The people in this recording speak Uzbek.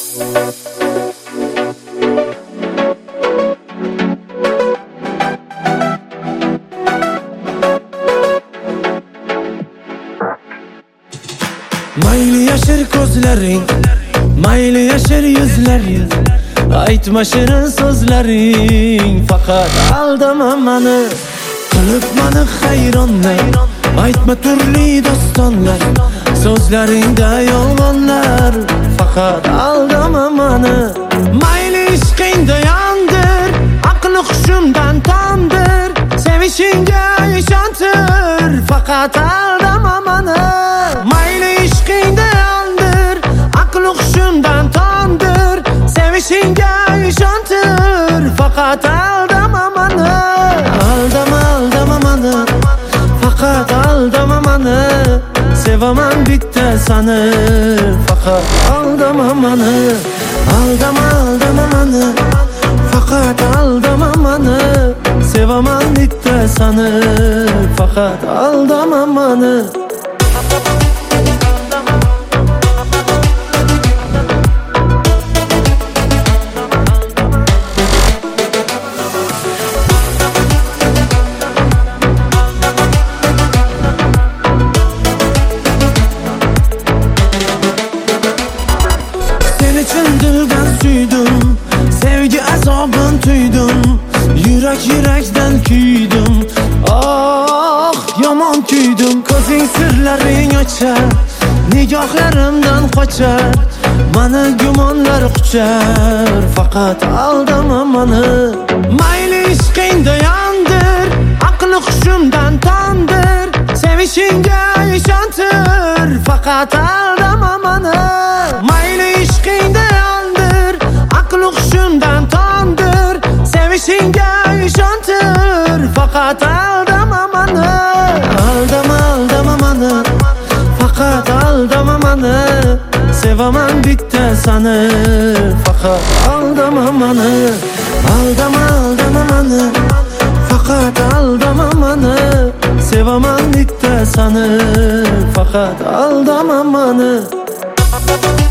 Mayli yashir ko'zlaring, mayli yashir yuzlaring, aytma shirin so'zlaring, faqat aldama mani, qilib mani hayronlar. Aytma turli dostonlar, so'zlaringda yolg'onlar, faqat aldama mani. Mayli ishqingda yondir, aqli hushimdan tondir, sevishingga ishontir, faqat aldama mani. Mayli ishqingda yondir, aqli hushimdan tondir, sevishingga ishontir, faqat aldama mani. Aldama, aldama mani, faqat aldama mani. Sevaman bitta sani, faqat aldama mani. Aldama, aldama mani, faqat aldama mani. Sevaman bitta sani, faqat aldama mani. Dildan suydim, sevgi azobin tuydim, yurakdan kuydim. Ah, yomon kuydim. Ko'zing sirlaring ochar, nigohlarimdan qochar, mani gumonlar quchar, faqat aldama mani. Mayli ishqingda yondir, aqli hushimdan tondir, sevishingga ishontir, faqat aldama mani. Mayli ishqingda yondir, aqli hushimdan tondir, sevishingga ishontir, faqat aldama mani. Aldama, aldama mani, faqat aldama mani. Sevaman bitta sani, faqat aldama mani. Aldama, aldama mani, faqat aldama mani. Sevaman bitta sani, faqat aldama mani.